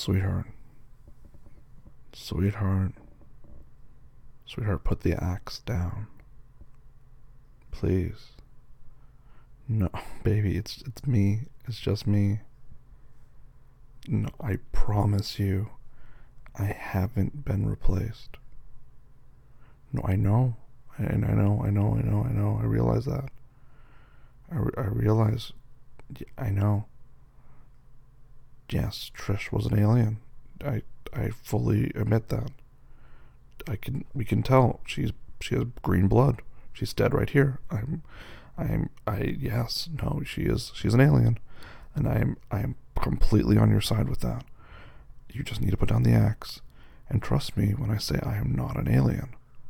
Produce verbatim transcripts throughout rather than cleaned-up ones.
Sweetheart. Sweetheart. Sweetheart, put the axe down. Please. No, baby, it's it's me. It's just me. No, I promise you, I haven't been replaced. No, I know. And I know, I know, I know, I know. I realize that. I, re- I realize. I know. Yes, Trish was an alien. I I fully admit that. I can we can tell she's she has green blood. She's dead right here. I'm I'm I yes, no, she is she's an alien. And I am I am completely on your side with that. You just need to put down the axe and trust me when I say I am not an alien.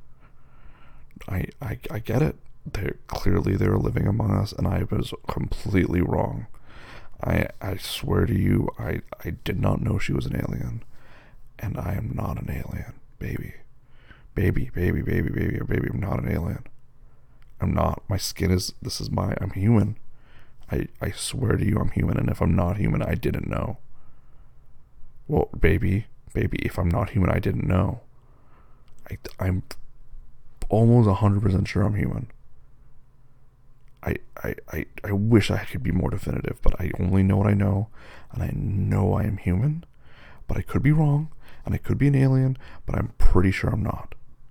I I, I get it. They clearly they were living among us and I was completely wrong. I I swear to you, I, I did not know she was an alien. And I am not an alien, baby. Baby, baby, baby, baby, baby, I'm not an alien. I'm not. My skin is, this is my, I'm human. I, I swear to you I'm human, and if I'm not human, I didn't know. Well, baby, baby, if I'm not human, I didn't know. I, I'm almost one hundred percent sure I'm human. I, I, I, I wish I could be more definitive, but I only know what I know, and I know I am human, but I could be wrong, and I could be an alien, but I'm pretty sure I'm not.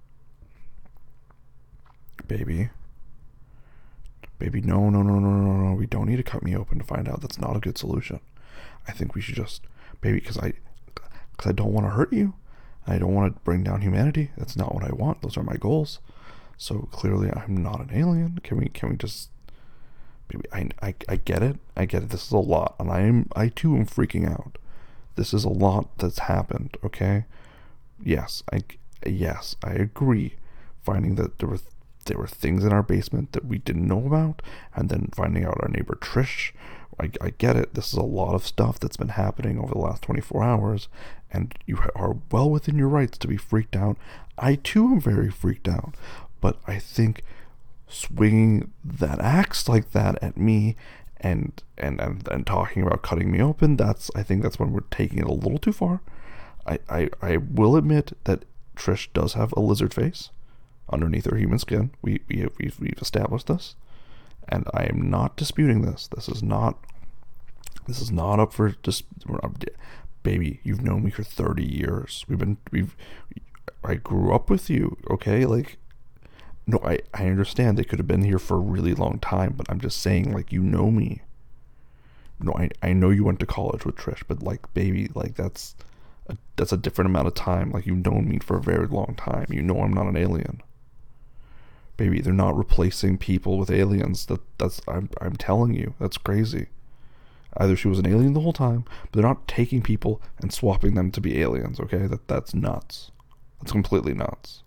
Baby. Baby, no, no, no, no, no, no, we don't need to cut me open to find out. That's not a good solution. I think we should just, baby, because I, because I don't want to hurt you. I don't want to bring down humanity. That's not what I want. Those are my goals. So clearly I'm not an alien. Can we, can we just, baby, I, I, I get it. I get it. This is a lot. And I am, I too am freaking out. This is a lot that's happened, okay? Yes, I, yes, I agree. Finding that there were, there were things in our basement that we didn't know about, and then finding out our neighbor Trish, I, I get it. This is a lot of stuff that's been happening over the last twenty-four hours, and you are well within your rights to be freaked out. I too am very freaked out, but I think swinging that axe like that at me and and and, and talking about cutting me open, that's I think that's when we're taking it a little too far. I, I, I will admit that Trish does have a lizard face underneath her human skin. We, we have, we've, we've established this, and I am not disputing this. This is not this is not up for just baby, you've known me for thirty years. We've been we've I grew up with you, okay? Like, no, I, I understand they could have been here for a really long time, but I'm just saying, like, you know me. No, I, I know you went to college with Trish, but, like, baby, like, that's a, that's a different amount of time. Like, you've known me for a very long time. You know I'm not an alien. Baby, they're not replacing people with aliens. That that's I'm I'm telling you, that's crazy. Either she was an alien the whole time, but they're not taking people and swapping them to be aliens, okay? That that's nuts. That's completely nuts.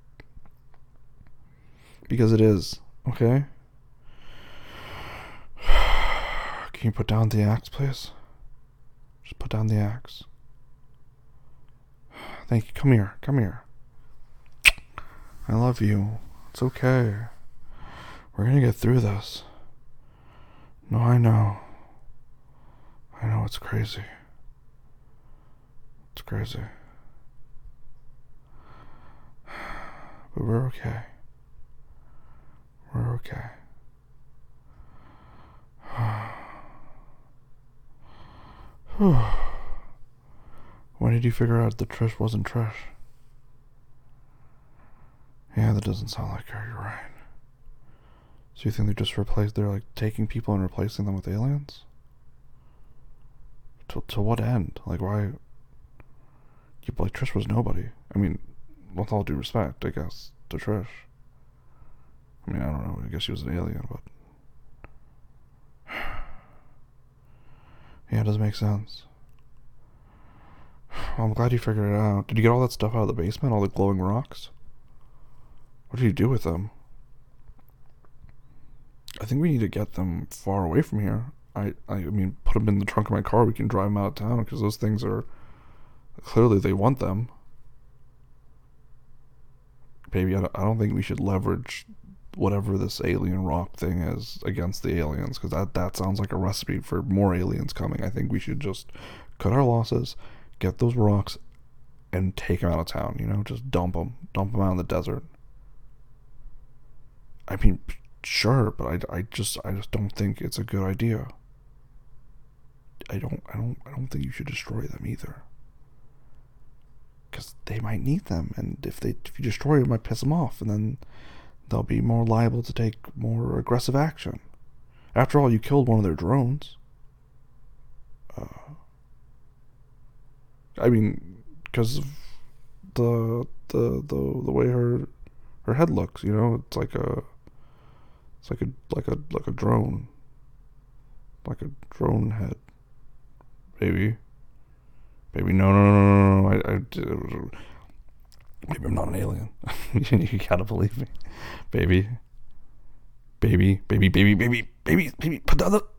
Because it is, okay? Can you put down the axe, please? Just put down the axe. Thank you. Come here. Come here. I love you. It's okay. We're gonna get through this. No, I know. I know it's crazy. It's crazy. But we're okay. We're okay. When did you figure out that Trish wasn't Trish? Yeah, that doesn't sound like her, you're right. So you think they just replaced, they're like taking people and replacing them with aliens? To, to what end? Like, why? You, like, Trish was nobody. I mean, with all due respect, I guess, to Trish. I mean, I don't know, I guess she was an alien, but... Yeah, it doesn't make sense. Well, I'm glad you figured it out. Did you get all that stuff out of the basement? All the glowing rocks? What did you do with them? I think we need to get them far away from here. I, I mean, put them in the trunk of my car. We can drive them out of town because those things are... Clearly, they want them. Baby, I don't, I don't think we should leverage whatever this alien rock thing is against the aliens, because that, that sounds like a recipe for more aliens coming. I think we should just cut our losses, Get those rocks and take them out of town. You know, just dump them, dump them out in the desert. I mean, sure, but I, I just I just don't think it's a good idea. I don't I don't I don't think you should destroy them either. Because they might need them, and if they if you destroy them, it might piss them off, and then they'll be more liable to take more aggressive action. After all, you killed one of their drones. Uh, I mean, because of the the the the way her her head looks, you know, it's like a it's like a like a like a drone, like a drone head. Baby, baby, no, no, no, no, no. I, I, maybe I'm not an alien. You gotta believe me, baby, baby, baby, baby, baby, baby, baby. Put down the